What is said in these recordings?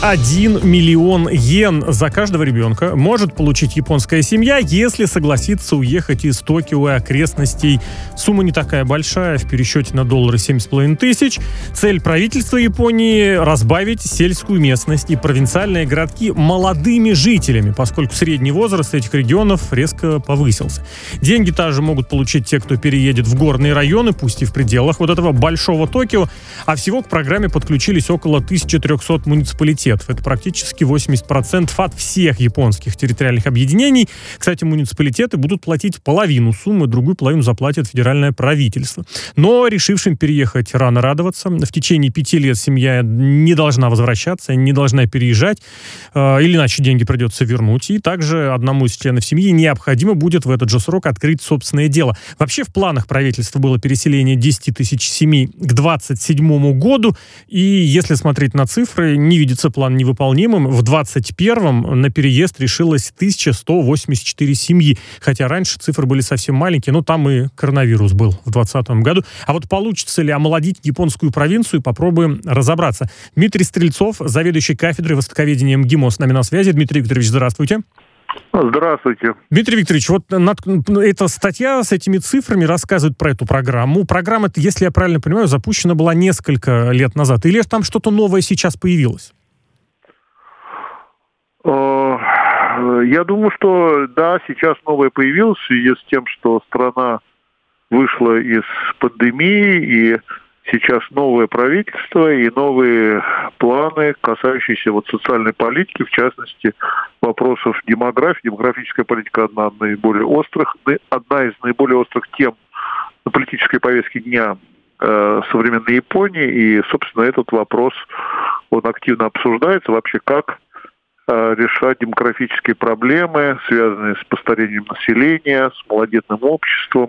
1 миллион йен за каждого ребенка может получить японская семья, если согласится уехать из Токио и окрестностей. Сумма не такая большая, в пересчете на доллары 7,5 тысяч. Цель правительства Японии – разбавить сельскую местность и провинциальные городки молодыми жителями, поскольку средний возраст этих регионов резко повысился. Деньги также могут получить те, кто переедет в горные районы, пусть и в пределах вот этого большого Токио. А всего к программе подключились около 1300 муниципалитетов. Это практически 80% от всех японских территориальных объединений. Кстати, муниципалитеты будут платить половину суммы, другую половину заплатит федеральное правительство. Но решившим переехать рано радоваться. В течение 5 лет семья не должна возвращаться, не должна переезжать, или иначе деньги придется вернуть. И также одному из членов семьи необходимо будет в этот же срок открыть собственное дело. Вообще в планах правительства было переселение 10 тысяч семей к 2027 году. И если смотреть на цифры, не видится план невыполнимым. В 2021 на переезд решилось 1184 семьи. Хотя раньше цифры были совсем маленькие, но там и коронавирус был в 2020 году. А вот получится ли омолодить японскую провинцию, попробуем разобраться. Дмитрий Стрельцов, заведующий кафедрой востоковедения МГИМО, с нами на связи. Дмитрий Викторович, здравствуйте. Здравствуйте. Дмитрий Викторович, вот эта статья с этими цифрами рассказывает про эту программу. Программа, если я правильно понимаю, запущена была несколько лет назад. Или там что-то новое сейчас появилось? Я думаю, что да, сейчас новое появилось в связи с тем, что страна вышла из пандемии, и сейчас новое правительство и новые планы, касающиеся вот социальной политики, в частности, вопросов демографии. Демографическая политика одна из наиболее острых тем на политической повестке дня современной Японии. И, собственно, этот вопрос, он активно обсуждается вообще, как решать демографические проблемы, связанные с постарением населения, с малодетным обществом,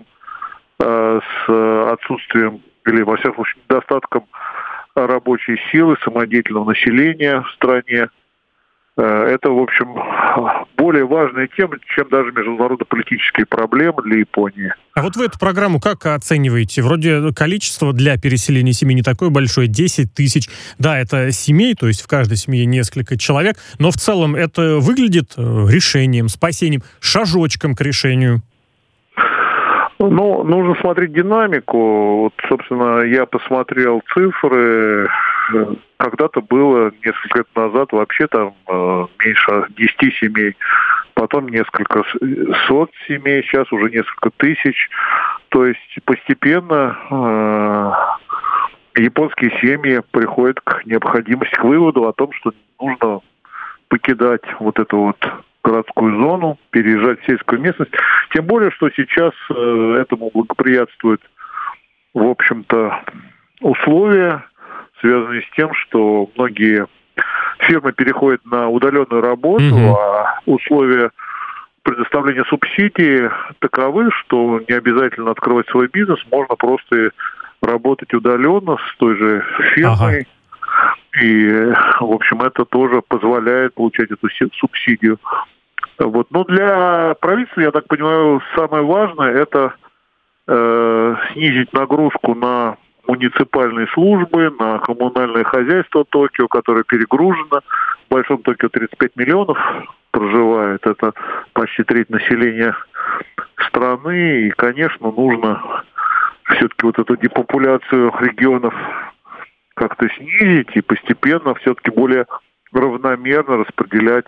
с отсутствием или, во всяком случае, недостатком рабочей силы, самодеятельного населения в стране. Это, в общем, более важная тема, чем даже международно-политические проблемы для Японии. А вот вы эту программу как оцениваете? Вроде количество для переселения семей не такое большое, 10 тысяч. Да, это семей, то есть в каждой семье несколько человек, но в целом это выглядит решением, спасением, шажочком к решению. Ну, нужно смотреть динамику. Вот, собственно, я посмотрел цифры. Когда-то было, несколько лет назад, вообще там меньше 10 семей. Потом несколько сот семей, сейчас уже несколько тысяч. То есть постепенно японские семьи приходят к необходимости, к выводу о том, что нужно покидать вот эту вот городскую зону, переезжать в сельскую местность. Тем более, что сейчас этому благоприятствуют, в общем-то, условия, связанные с тем, что многие фирмы переходят на удаленную работу, а условия предоставления субсидий таковы, что не обязательно открывать свой бизнес, можно просто работать удаленно с той же фирмой. И, в общем, это тоже позволяет получать эту субсидию. Вот. Но для правительства, я так понимаю, самое важное – это снизить нагрузку на муниципальные службы, на коммунальное хозяйство Токио, которое перегружено. В Большом Токио 35 миллионов проживает. Это почти треть населения страны. И, конечно, нужно все-таки вот эту депопуляцию регионов как-то снизить и постепенно все-таки более равномерно распределять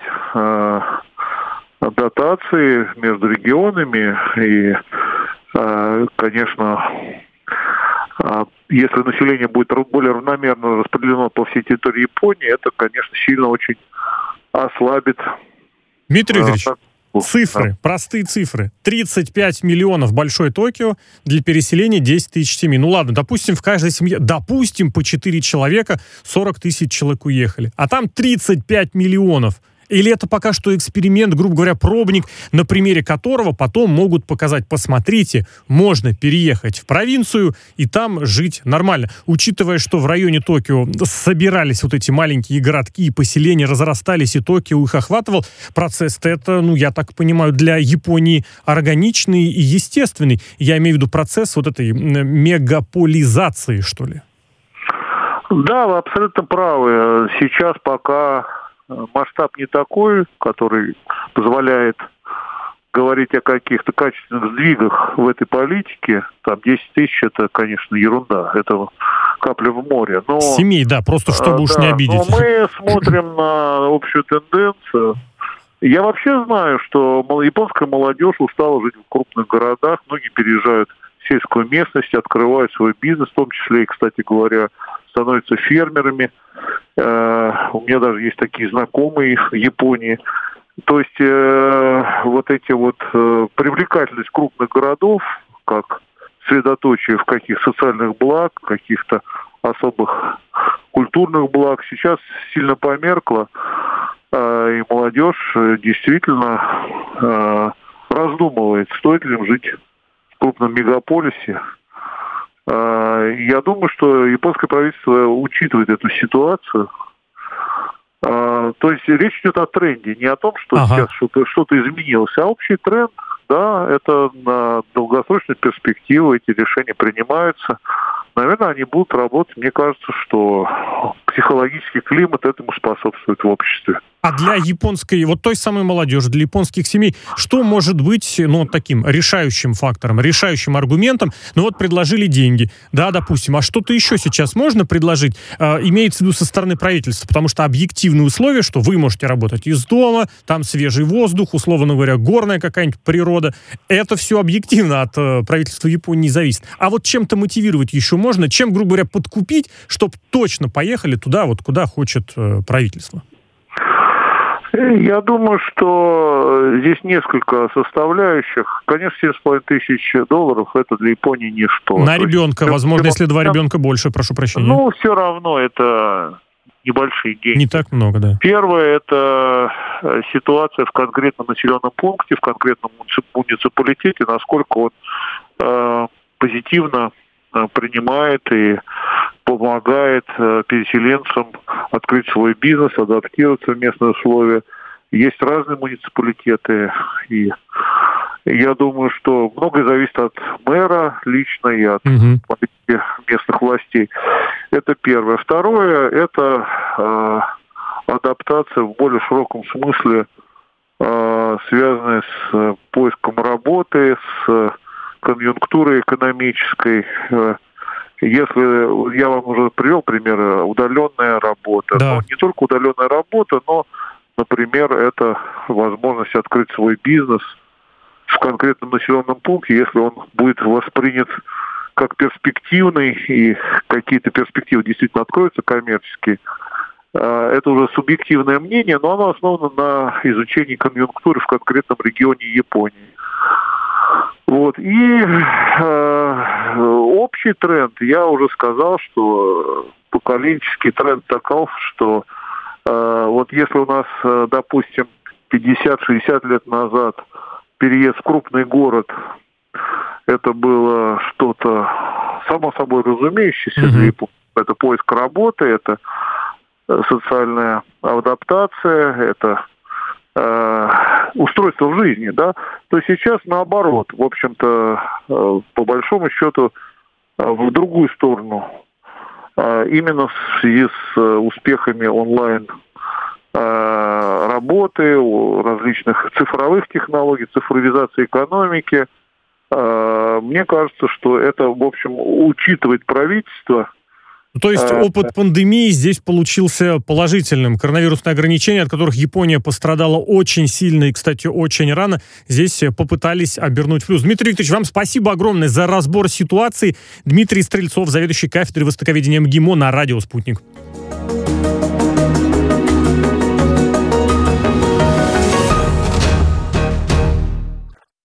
дотации между регионами. И, конечно, если население будет более равномерно распределено по всей территории Японии, это, конечно, сильно очень ослабит. Дмитрий Викторович, цифры, простые цифры. 35 миллионов Большой Токио, для переселения 10 тысяч семей. Ну ладно, допустим, в каждой семье, допустим, по 4 человека, 40 тысяч человек уехали. А там 35 миллионов. Или это пока что эксперимент, грубо говоря, пробник, на примере которого потом могут показать: посмотрите, можно переехать в провинцию и там жить нормально. Учитывая, что в районе Токио собирались вот эти маленькие городки и поселения, разрастались, и Токио их охватывал, процесс-то это, ну, я так понимаю, для Японии органичный и естественный. Я имею в виду процесс вот этой мегаполизации, что ли. Да, вы абсолютно правы. Сейчас пока масштаб не такой, который позволяет говорить о каких-то качественных сдвигах в этой политике. Там 10 тысяч — это, конечно, ерунда. Это капля в море. Но, семей, да, просто чтобы уж не обидеть. Но мы смотрим на общую тенденцию. Я вообще знаю, что японская молодежь устала жить в крупных городах. Многие переезжают в сельскую местность, открывают свой бизнес, в том числе и, кстати говоря, становятся фермерами. У меня даже есть такие знакомые в Японии. То есть вот эти вот привлекательность крупных городов, как средоточие в каких социальных благ, каких-то особых культурных благ, сейчас сильно померкла. И молодежь действительно раздумывает, стоит ли им жить в крупном мегаполисе. Я думаю, что японское правительство учитывает эту ситуацию. То есть речь идет о тренде, не о том, что сейчас что-то изменилось, а общий тренд, да, это на долгосрочную перспективу эти решения принимаются. Наверное, они будут работать. Мне кажется, что психологический климат этому способствует в обществе. А для японской, вот той самой молодежи, для японских семей, что может быть, таким решающим фактором, решающим аргументом? Вот предложили деньги, да, допустим, а что-то еще сейчас можно предложить? Имеется в виду со стороны правительства, потому что объективные условия, что вы можете работать из дома, там свежий воздух, условно говоря, горная какая-нибудь природа, это все объективно от правительства Японии зависит. А вот чем-то мотивировать еще можно, чем, грубо говоря, подкупить, чтобы точно поехали туда, вот куда хочет правительство? Я думаю, что здесь несколько составляющих. Конечно, $7,5 тысяч это для Японии ничто. На ребенка, возможно, если 2 ребенка больше, прошу прощения. Все равно это небольшие деньги. Не так много, да. Первое — это ситуация в конкретном населенном пункте, в конкретном муниципалитете, насколько он позитивно принимает и помогает переселенцам открыть свой бизнес, адаптироваться в местные условия. Есть разные муниципалитеты, и я думаю, что многое зависит от мэра лично и от политики местных властей. Это первое. Второе — это адаптация в более широком смысле, связанная с поиском работы, с конъюнктурой экономической. Если я вам уже привел пример, удаленная работа. Да. Но не только удаленная работа, но, например, это возможность открыть свой бизнес в конкретном населенном пункте, если он будет воспринят как перспективный, и какие-то перспективы действительно откроются коммерческие. Это уже субъективное мнение, но оно основано на изучении конъюнктуры в конкретном регионе Японии. И общий тренд, я уже сказал, что поколенческий тренд таков, что если у нас, допустим, 50-60 лет назад переезд в крупный город, это было что-то само собой разумеющееся, это поиск работы, это социальная адаптация, это устройство в жизни, да, то сейчас наоборот, в общем-то, по большому счету, в другую сторону. Именно в связи с успехами онлайн работы, различных цифровых технологий, цифровизации экономики, мне кажется, что это, в общем, учитывает правительство. То есть опыт пандемии здесь получился положительным. Коронавирусные ограничения, от которых Япония пострадала очень сильно и, кстати, очень рано, здесь попытались обернуть в плюс. Дмитрий Викторович, вам спасибо огромное за разбор ситуации. Дмитрий Стрельцов, заведующий кафедрой востоковедения МГИМО на радио «Спутник».